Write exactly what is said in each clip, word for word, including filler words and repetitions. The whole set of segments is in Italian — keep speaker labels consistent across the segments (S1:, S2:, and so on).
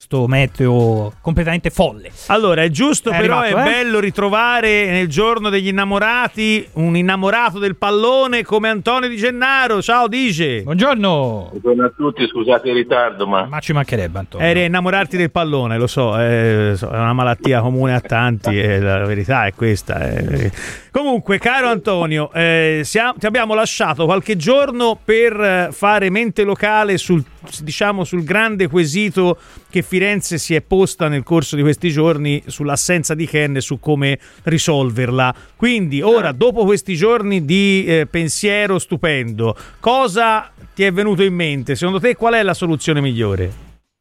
S1: sto meteo completamente folle.
S2: Allora, è giusto,
S1: è
S2: però
S1: arrivato,
S2: è
S1: eh?
S2: bello ritrovare nel giorno degli innamorati un innamorato del pallone come Antonio Di Gennaro. Ciao, dice.
S1: Buongiorno.
S3: Buongiorno a tutti, scusate il ritardo, ma...
S1: Ma ci mancherebbe, Antonio.
S2: Eri a innamorarti del pallone, lo so, è, è una malattia comune a tanti, e la verità è questa. È... Comunque, caro Antonio, eh, siamo, ti abbiamo lasciato qualche giorno per fare mente locale sul, diciamo, sul grande quesito che Firenze si è posta nel corso di questi giorni sull'assenza di Ken e su come risolverla. Quindi ora, dopo questi giorni di eh, pensiero stupendo, cosa ti è venuto in mente? Secondo te qual è la soluzione migliore?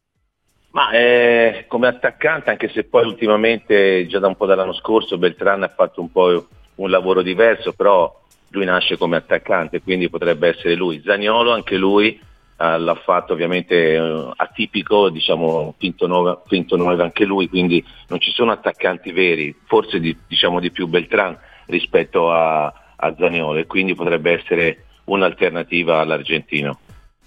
S3: Ma eh, come attaccante, anche se poi ultimamente già da un po' dall'anno scorso Beltrán ha fatto un po' un lavoro diverso, però lui nasce come attaccante, quindi potrebbe essere lui. Zaniolo, anche lui eh, l'ha fatto ovviamente eh, atipico, diciamo finto nove, finto nove anche lui, quindi non ci sono attaccanti veri, forse di, diciamo di più Beltrán rispetto a, a Zaniolo, e quindi potrebbe essere un'alternativa all'argentino.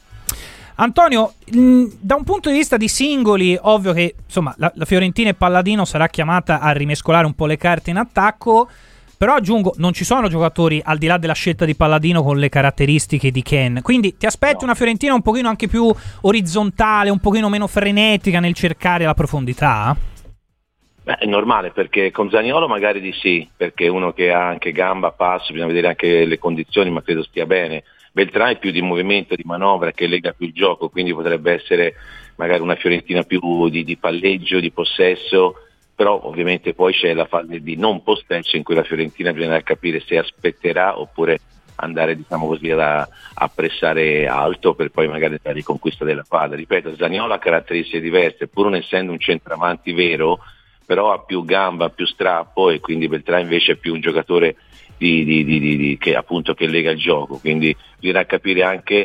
S1: Antonio, mh, da un punto di vista di singoli, ovvio che insomma la, la Fiorentina e Palladino sarà chiamata a rimescolare un po' le carte in attacco, però aggiungo, non ci sono giocatori al di là della scelta di Palladino con le caratteristiche di Ken, quindi ti aspetti no. una Fiorentina un pochino anche più orizzontale, un pochino meno frenetica nel cercare la profondità?
S3: Beh, è normale, perché con Zaniolo magari di sì, perché uno che ha anche gamba, passo, bisogna vedere anche le condizioni, ma credo stia bene. Beltrán è più di movimento, di manovra, che lega più il gioco, quindi potrebbe essere magari una Fiorentina più di, di palleggio, di possesso, però ovviamente poi c'è la fase di non possesso in cui la Fiorentina bisogna capire se aspetterà oppure andare, diciamo così, a, a pressare alto per poi magari la riconquista della palla. Ripeto, Zaniolo ha caratteristiche diverse, pur non essendo un centravanti vero, però ha più gamba, più strappo, e quindi Beltrán invece è più un giocatore di, di, di, di, di, che appunto che lega il gioco, quindi bisogna capire anche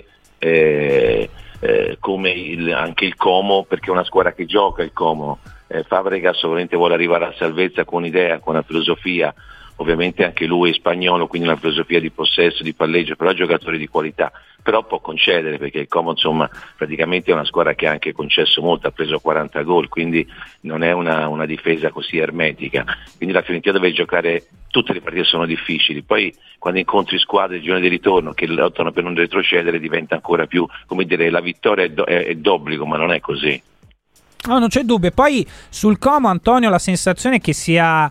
S3: eh, eh, come il, anche il Como, perché è una squadra che gioca il Como. eh, Fabregas ovviamente vuole arrivare alla salvezza con un'idea, con una filosofia, ovviamente anche lui è spagnolo, quindi una filosofia di possesso, di palleggio, però è giocatore di qualità, però può concedere, perché il Como insomma praticamente è una squadra che ha anche concesso molto, ha preso quaranta gol, quindi non è una, una difesa così ermetica, quindi la Fiorentina deve giocare, tutte le partite sono difficili, poi quando incontri squadre il giorno di ritorno che lottano per non retrocedere diventa ancora più, come dire, la vittoria è, do, è, è d'obbligo, ma non è così.
S1: No, non c'è dubbio. Poi sul Como, Antonio, la sensazione è che sia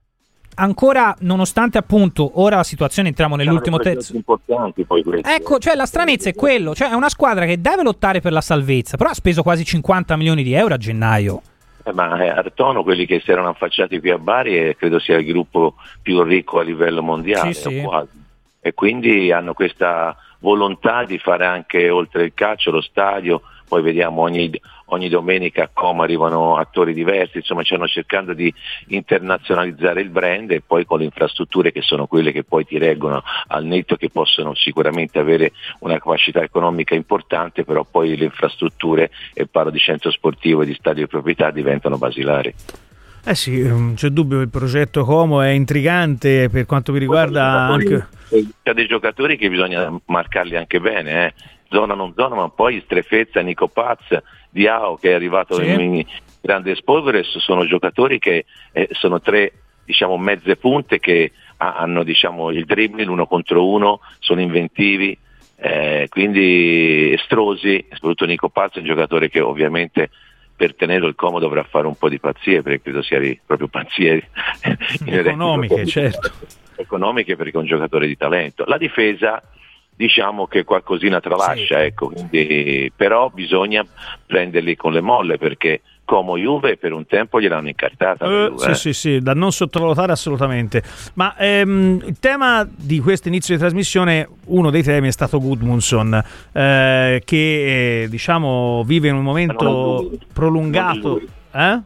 S1: ancora, nonostante appunto ora la situazione, entriamo nell'ultimo terzo,
S3: importanti poi questi.
S1: Ecco, cioè la stranezza è quello, cioè è una squadra che deve lottare per la salvezza, però ha speso quasi cinquanta milioni di euro a gennaio.
S3: Eh, ma eh, Artono, quelli che si erano affacciati qui a Bari, e credo sia il gruppo più ricco a livello mondiale,
S1: sì, sì.
S3: quasi. E quindi hanno questa volontà di fare anche oltre il calcio lo stadio. Poi vediamo ogni, ogni domenica a Como arrivano attori diversi, insomma stanno cercando di internazionalizzare il brand, e poi con le infrastrutture che sono quelle che poi ti reggono al netto, che possono sicuramente avere una capacità economica importante, però poi le infrastrutture, e parlo di centro sportivo e di stadio di proprietà, diventano basilari.
S2: Eh sì, non c'è dubbio che il progetto Como è intrigante per quanto mi riguarda anche...
S3: C'è dei giocatori che bisogna marcarli anche bene, eh. Zona non zona, ma poi Strefezza, Nico Paz, Diao che è arrivato sì. in grande spolvere, sono giocatori che eh, sono tre, diciamo, mezze punte che ha, hanno, diciamo, il dribbling uno contro uno, sono inventivi, eh, quindi estrosi, soprattutto Nico Paz è un giocatore che ovviamente per tenerlo il Como dovrà fare un po' di pazzie, perché credo sia proprio pazzie
S2: economiche, certo.
S3: Economiche, perché è un giocatore di talento. La difesa, diciamo che qualcosina tralascia, sì. ecco, quindi, però bisogna prenderli con le molle, perché Como Juve per un tempo gliel'hanno incartata.
S2: Uh,
S3: Juve,
S2: sì,
S3: eh.
S2: sì, sì, da non sottovalutare assolutamente. Ma ehm, il tema di questo inizio di trasmissione, uno dei temi è stato Gudmundsson, eh, che eh, diciamo vive in un momento prolungato. Eh?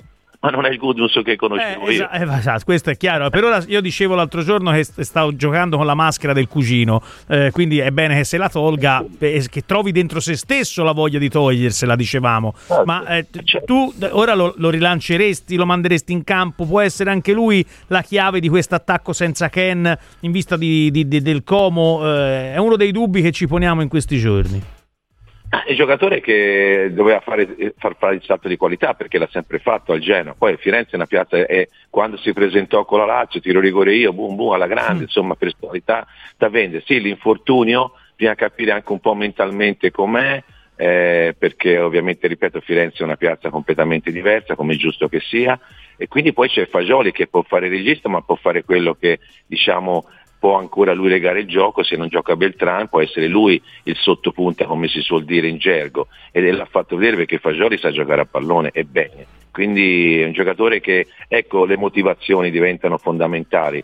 S3: Ma non è il Gudmundsson che conoscevo
S2: eh,
S3: io.
S2: Esatto, esatto, questo è chiaro. Per ora io dicevo l'altro giorno che stavo giocando con la maschera del cugino, eh, quindi è bene che se la tolga, eh, che trovi dentro se stesso la voglia di togliersela, dicevamo.
S3: Certo.
S2: Ma eh, tu ora lo, lo rilanceresti, lo manderesti in campo? Può essere anche lui la chiave di questo attacco senza Ken in vista di, di, di, del Como? Eh, è uno dei dubbi che ci poniamo in questi giorni.
S3: È un giocatore che doveva fare, far fare il salto di qualità, perché l'ha sempre fatto al Genoa. Poi Firenze è una piazza, e quando si presentò con la Lazio, tiro rigore io, boom boom alla grande, mm. insomma, personalità da vendere. Sì, l'infortunio, bisogna capire anche un po' mentalmente com'è, eh, perché ovviamente, ripeto, Firenze è una piazza completamente diversa, come è giusto che sia, e quindi poi c'è Fagioli che può fare il regista, ma può fare quello che, diciamo, può ancora lui legare il gioco. Se non gioca Beltran può essere lui il sottopunta, come si suol dire in gergo, ed l'ha fatto vedere, perché Fagioli sa giocare a pallone e bene, quindi è un giocatore che, ecco, le motivazioni diventano fondamentali,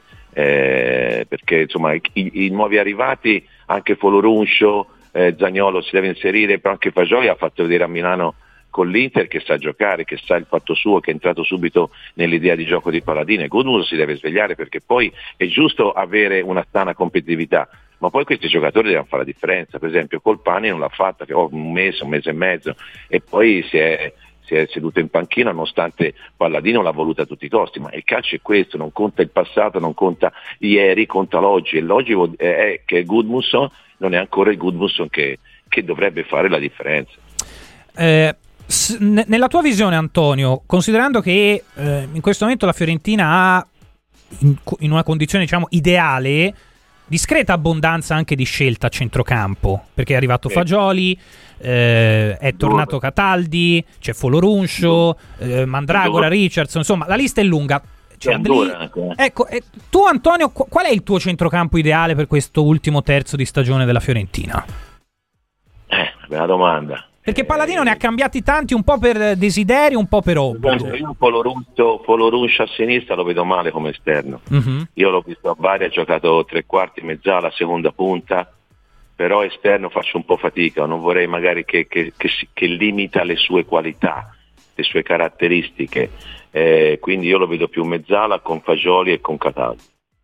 S3: eh, perché insomma i, i nuovi arrivati, anche Foloruncio, eh, Zaniolo si deve inserire, però anche Fagioli ha fatto vedere a Milano con l'Inter che sa giocare, che sa il fatto suo, che è entrato subito nell'idea di gioco di Palladino, e Gudmundsson si deve svegliare, perché poi è giusto avere una sana competitività, ma poi questi giocatori devono fare la differenza. Per esempio Colpani non l'ha fatta, che ho un mese, un mese e mezzo, e poi si è, si è seduto in panchina, nonostante Palladino l'ha voluta a tutti i costi. Ma il calcio è questo, non conta il passato, non conta ieri, conta l'oggi, e l'oggi è che Gudmundsson non è ancora il Gudmundsson che, che dovrebbe fare la differenza.
S1: Eh... Nella tua visione, Antonio, considerando che eh, in questo momento la Fiorentina ha in, in una condizione, diciamo, ideale, discreta abbondanza anche di scelta a centrocampo, perché è arrivato sì. Fagioli, eh, è tornato Cataldi, c'è Foloruncio, eh, Mandragora, Richardson, insomma la lista è lunga. C'è Adli... Ecco, eh, tu Antonio, qual è il tuo centrocampo ideale per questo ultimo terzo di stagione della Fiorentina?
S3: Eh, bella domanda.
S1: Perché Palladino ne ha cambiati tanti, un po' per desiderio, un po' per obbligo.
S3: Io Foloruncio a sinistra lo vedo male come esterno. Mm-hmm. Io l'ho visto a Bari, ha giocato tre quarti, mezzala, seconda punta, però esterno faccio un po' fatica, non vorrei magari che, che, che, che limita le sue qualità, le sue caratteristiche. Eh, quindi io lo vedo più mezzala con Fagioli e con Cataldi.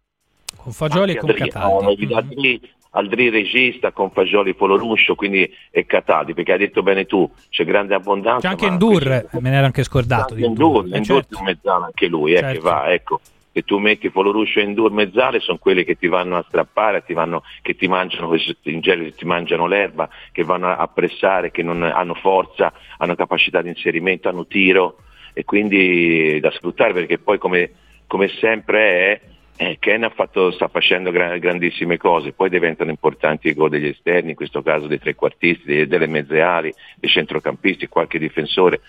S1: Con Fagioli Anche e con Cataldi.
S3: No, mm-hmm. Aldri regista con Fagioli, Foloruncio, quindi e Cataldi, perché hai detto bene tu, c'è grande abbondanza.
S1: C'è anche Ndur, me ne ero anche scordato di
S3: Ndur, Ndur, eh, certo. È mezzala anche lui, eh, certo. Che va, ecco, se tu metti Foloruncio e Ndur mezzale, sono quelli che ti vanno a strappare, ti vanno, che ti mangiano, in genere ti mangiano l'erba, che vanno a pressare, che non hanno forza, hanno capacità di inserimento, hanno tiro, e quindi da sfruttare, perché poi come, come sempre è Eh, Ken ha fatto, sta facendo gra- grandissime cose, poi diventano importanti i gol degli esterni, in questo caso dei trequartisti, dei, delle mezze ali, dei centrocampisti, qualche difensore,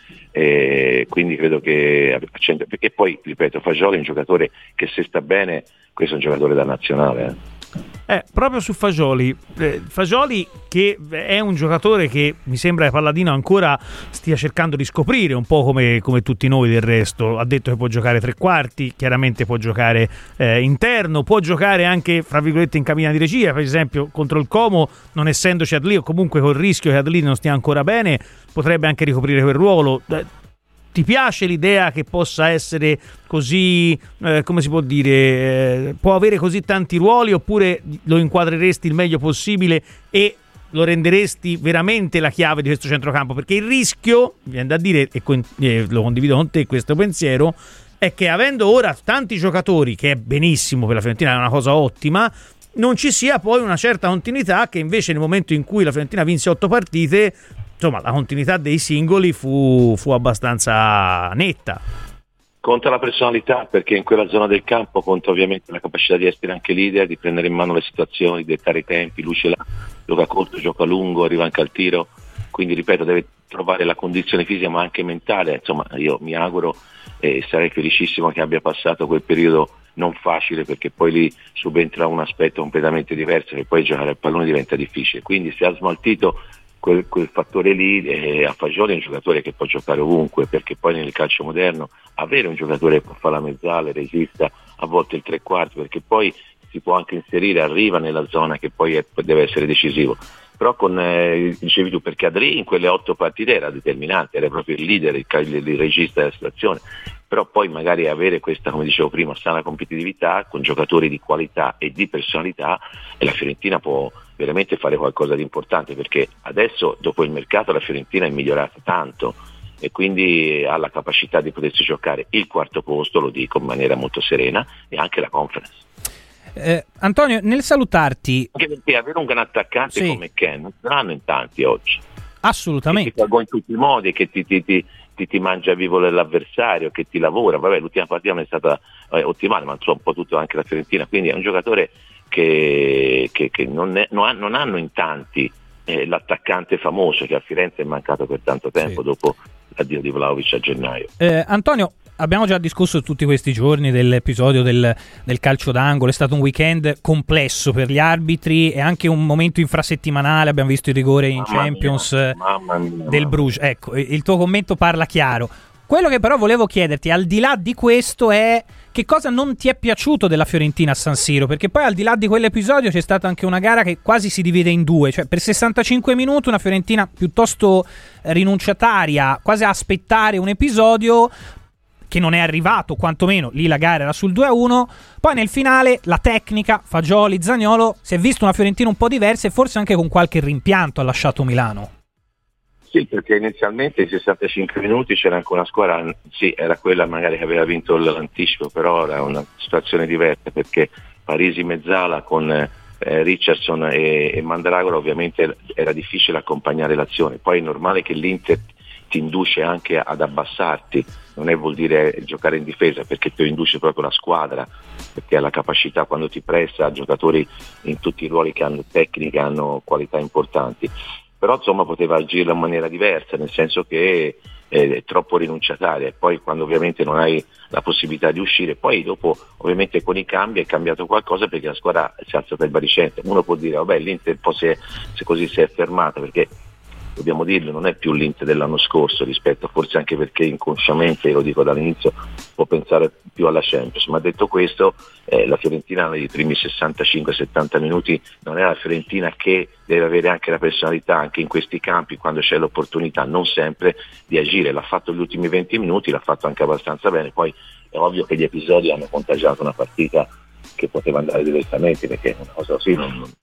S3: eh, quindi credo che, perché poi, ripeto, Fagioli è un giocatore che, se sta bene, questo è un giocatore da nazionale. Eh.
S2: Eh, proprio su Fagioli, eh, Fagioli che è un giocatore che mi sembra che Palladino ancora stia cercando di scoprire, un po' come, come tutti noi del resto. Ha detto che può giocare tre quarti, chiaramente può giocare eh, interno, può giocare anche, fra virgolette, in cabina di regia, per esempio contro il Como, non essendoci Adli, o comunque col rischio che Adli non stia ancora bene, potrebbe anche ricoprire quel ruolo. Eh, Ti piace l'idea che possa essere così, eh, come si può dire, eh, può avere così tanti ruoli, oppure lo inquadreresti il meglio possibile e lo renderesti veramente la chiave di questo centrocampo? Perché il rischio, viene da dire, e con, eh, lo condivido con te questo pensiero, è che avendo ora tanti giocatori, che è benissimo per la Fiorentina, è una cosa ottima, non ci sia poi una certa continuità, che invece nel momento in cui la Fiorentina vinse otto partite, insomma, la continuità dei singoli fu, fu abbastanza netta.
S3: Conta la personalità, perché in quella zona del campo conta ovviamente la capacità di essere anche leader, di prendere in mano le situazioni, di dettare i tempi. Lui ce l'ha, gioca corto, gioca lungo, arriva anche al tiro, quindi ripeto, deve trovare la condizione fisica ma anche mentale. Insomma, io mi auguro e sarei felicissimo che abbia passato quel periodo non facile, perché poi lì subentra un aspetto completamente diverso, che poi giocare al pallone diventa difficile. Quindi se ha smaltito Quel, quel fattore lì, eh, a Fagioli è un giocatore che può giocare ovunque, perché poi nel calcio moderno avere un giocatore che può fare la mezzale, regista, a volte il tre quarti, perché poi si può anche inserire, arriva nella zona che poi è, deve essere decisivo. Però con, eh, dicevi tu, perché Adri in quelle otto partite era determinante, era proprio il leader, il, il, il regista della situazione. Però poi magari avere questa, come dicevo prima, sana competitività con giocatori di qualità e di personalità, e la Fiorentina può veramente fare qualcosa di importante, perché adesso dopo il mercato la Fiorentina è migliorata tanto e quindi ha la capacità di potersi giocare il quarto posto, lo dico in maniera molto serena, e anche la Conference.
S1: Eh, Antonio, nel salutarti,
S3: anche perché avere un gran attaccante, sì, come Ken non saranno in tanti oggi.
S1: Assolutamente.
S3: Che ti pagò in tutti i modi, che ti, ti, ti, ti, ti mangia vivo l'avversario, che ti lavora. Vabbè, l'ultima partita non è stata eh, ottimale, ma insomma un po' tutto anche la Fiorentina, quindi è un giocatore che, che, che non, è, non, ha, non hanno in tanti eh, l'attaccante famoso che a Firenze è mancato per tanto tempo, sì, dopo l'addio di Vlahovic a gennaio.
S1: eh, Antonio, abbiamo già discusso tutti questi giorni dell'episodio del, del calcio d'angolo, è stato un weekend complesso per gli arbitri e anche un momento infrasettimanale, abbiamo visto il rigore in
S3: mamma
S1: Champions
S3: mia, mamma mia,
S1: del Bruges. Ecco, il tuo commento parla chiaro. Quello che però volevo chiederti, al di là di questo, è che cosa non ti è piaciuto della Fiorentina a San Siro, perché poi al di là di quell'episodio c'è stata anche una gara che quasi si divide in due, cioè per sessantacinque minuti una Fiorentina piuttosto rinunciataria, quasi a aspettare un episodio che non è arrivato, quantomeno lì la gara era sul due a uno, poi nel finale la tecnica, Fagioli, Zaniolo, si è visto una Fiorentina un po' diversa e forse anche con qualche rimpianto ha lasciato Milano.
S3: Sì, perché inizialmente i sessantacinque minuti c'era anche una squadra, sì, era quella magari che aveva vinto l'anticipo, però era una situazione diversa perché Parisi mezzala con eh, Richardson e, e Mandragora, ovviamente era difficile accompagnare l'azione. Poi è normale che l'Inter ti induce anche ad abbassarti, non è vuol dire giocare in difesa, perché ti induce proprio la squadra, perché ha la capacità, quando ti pressa, giocatori in tutti i ruoli che hanno tecniche, hanno qualità importanti. Però insomma poteva agire in maniera diversa, nel senso che è troppo rinunciataria, poi quando ovviamente non hai la possibilità di uscire, poi dopo ovviamente con i cambi è cambiato qualcosa perché la squadra si è alzata il baricentro. Uno può dire vabbè l'Inter un po' si è, se così si è fermata, perché dobbiamo dirlo, non è più l'Inter dell'anno scorso, rispetto forse anche perché inconsciamente, lo dico dall'inizio, può pensare più alla Champions, ma detto questo eh, la Fiorentina nei primi sessantacinque settanta minuti non è la Fiorentina che deve avere anche la personalità anche in questi campi quando c'è l'opportunità, non sempre, di agire. L'ha fatto gli ultimi venti minuti, l'ha fatto anche abbastanza bene, poi è ovvio che gli episodi hanno contagiato una partita che poteva andare direttamente, perché una cosa così non, non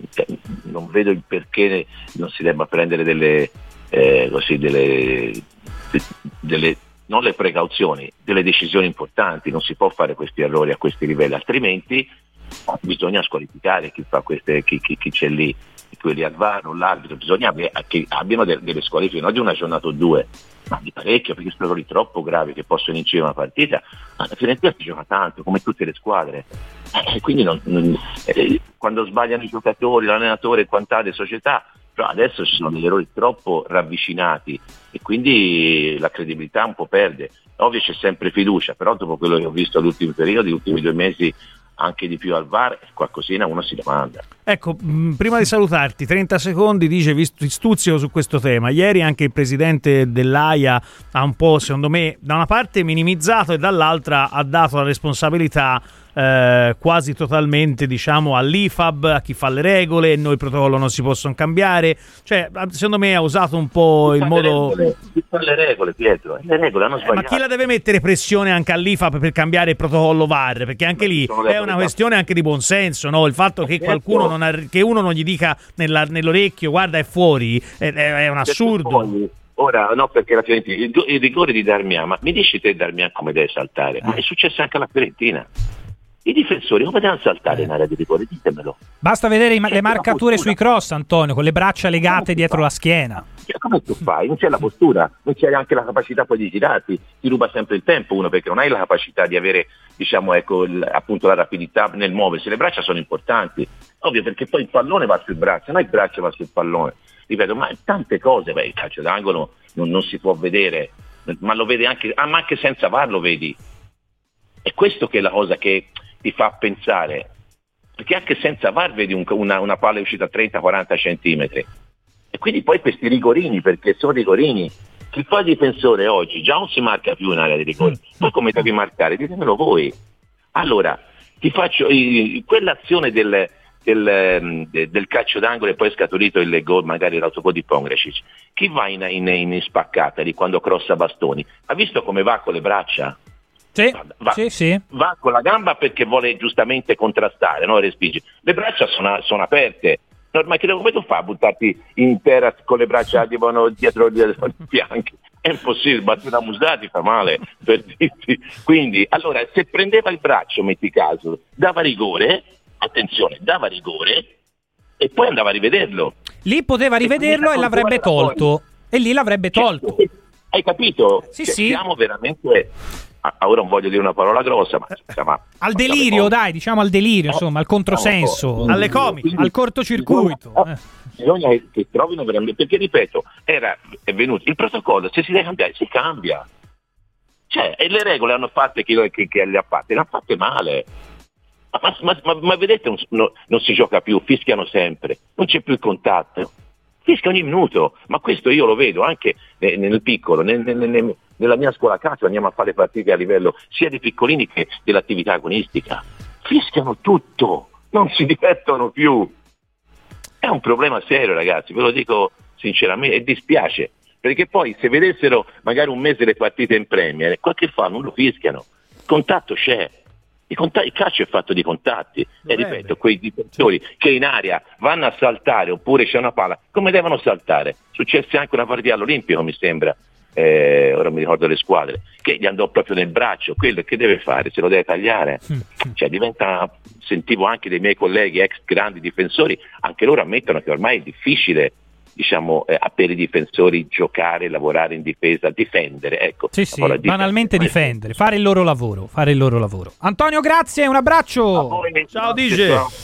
S3: non vedo il perché non si debba prendere delle eh, così delle, delle non le precauzioni, delle decisioni importanti. Non si può fare questi errori a questi livelli, altrimenti bisogna squalificare chi fa queste, chi, chi, chi c'è lì, quelli al V A R o l'arbitro, bisogna che abbiano delle, delle squalifiche, non di una giornata o due, ma di parecchio, perché sono errori troppo gravi che possono incidere una partita. Ma la Fiorentina si gioca tanto, come tutte le squadre, eh, quindi non, non, eh, quando sbagliano i giocatori, l'allenatore e quant'altro, le società, però adesso ci sono degli errori troppo ravvicinati e quindi la credibilità un po' perde. Ovvio c'è sempre fiducia, però dopo quello che ho visto negli ultimi periodi, negli ultimi due mesi, anche di più al V A R, qualcosina uno si domanda.
S2: Ecco, mh, prima di salutarti, trenta secondi, dice, visto stuzzico su questo tema. Ieri anche il presidente dell'Aia ha un po', secondo me, da una parte minimizzato e dall'altra ha dato la responsabilità eh, quasi totalmente, diciamo, all'I F A B, a chi fa le regole, noi il protocollo non si possono cambiare. Cioè, secondo me ha usato un po'
S3: chi
S2: il modo...
S3: Regole, chi fa le regole, Pietro? Le regole hanno sbagliato.
S2: Eh, ma chi la deve mettere pressione anche all'I F A B per cambiare il protocollo V A R? Perché anche lì è una questione anche di buonsenso, no? Il fatto che qualcuno non arri- che uno non gli dica nella, nell'orecchio guarda è fuori è, è un assurdo.
S3: Ora no, perché la Fiorentina il, il rigore di Darmian, ma mi dici te Darmian come deve saltare? Ma è successo anche alla Fiorentina. I difensori come devono saltare in area di rigore? Ditemelo.
S1: Basta vedere i, le marcature sui cross, Antonio, con le braccia legate dietro la schiena.
S3: Cioè, come tu fai? Non c'è la postura, non c'è anche la capacità poi di girarti, ti ruba sempre il tempo uno, perché non hai la capacità di avere, diciamo, ecco, il, appunto la rapidità nel muoversi. Le braccia sono importanti, ovvio, perché poi il pallone va sul braccio, non il braccio va sul pallone. Ripeto, ma tante cose, beh, il calcio d'angolo non, non si può vedere, ma lo vedi anche, ah, ma anche senza V A R lo vedi. È questo che è la cosa che ti fa pensare, perché anche senza V A R vedi un, una, una palla uscita a trenta quaranta centimetri. E quindi poi questi rigorini, perché sono rigorini, chi fa il difensore oggi già non si marca più in area di rigore, poi come devi marcare? Ditemelo voi. Allora, ti faccio eh, quell'azione del, del, del, del calcio d'angolo e poi è scaturito il gol, magari l'autogol di Pongracic. Chi va in, in, in spaccata di quando crossa bastoni? Ha visto come va con le braccia?
S1: Sì,
S3: va, va,
S1: sì, sì.
S3: Va con la gamba perché vuole giustamente contrastare, no? Respinge. Le braccia sono, sono aperte. Ma che come tu fai a buttarti in terra con le braccia tipo, dietro i fianchi? È impossibile, batti una musata ti fa male per dirti. Quindi, allora, se prendeva il braccio, metti caso, dava rigore, attenzione, dava rigore, e poi andava a rivederlo.
S1: Lì poteva rivederlo e, e l'avrebbe tolto. E lì l'avrebbe tolto.
S3: Hai capito?
S1: Sì,
S3: cioè,
S1: sì.
S3: Siamo veramente... Ora non voglio dire una parola grossa, ma insomma,
S1: al delirio, dai, diciamo al delirio, insomma, al controsenso,
S2: alle comiche,
S1: al cortocircuito.
S3: Bisogna, bisogna che, che trovino veramente, perché ripeto, era è venuto il protocollo, se si deve cambiare, si cambia. Cioè, e le regole hanno fatte chi, chi, chi le ha fatte, le ha fatte male. Ma, ma, ma, ma vedete, non, no, non si gioca più, fischiano sempre, non c'è più il contatto. Fischia ogni minuto, ma questo io lo vedo anche nel, nel piccolo, nel, nel, nel, nella mia scuola calcio andiamo a fare partite a livello sia di piccolini che dell'attività agonistica. Fischiano tutto, non si divertono più. È un problema serio, ragazzi, ve lo dico sinceramente, e dispiace, perché poi se vedessero magari un mese le partite in Premier, qualche fa non lo fischiano, il contatto c'è. I contatti, il calcio è fatto di contatti. Dovrebbe. E ripeto, quei difensori che in aria vanno a saltare oppure c'è una palla, come devono saltare? Successe anche una partita all'Olimpico, mi sembra, eh, ora mi ricordo le squadre, che gli andò proprio nel braccio. Quello che deve fare? Se lo deve tagliare? Cioè diventa, sentivo anche dei miei colleghi ex grandi difensori, anche loro ammettono che ormai è difficile, diciamo, eh, per i difensori giocare, lavorare in difesa, difendere, ecco.
S1: Sì, sì, banalmente difendere, fare il loro lavoro, fare il loro lavoro. Antonio, grazie, un abbraccio.
S3: Voi,
S2: ciao D J.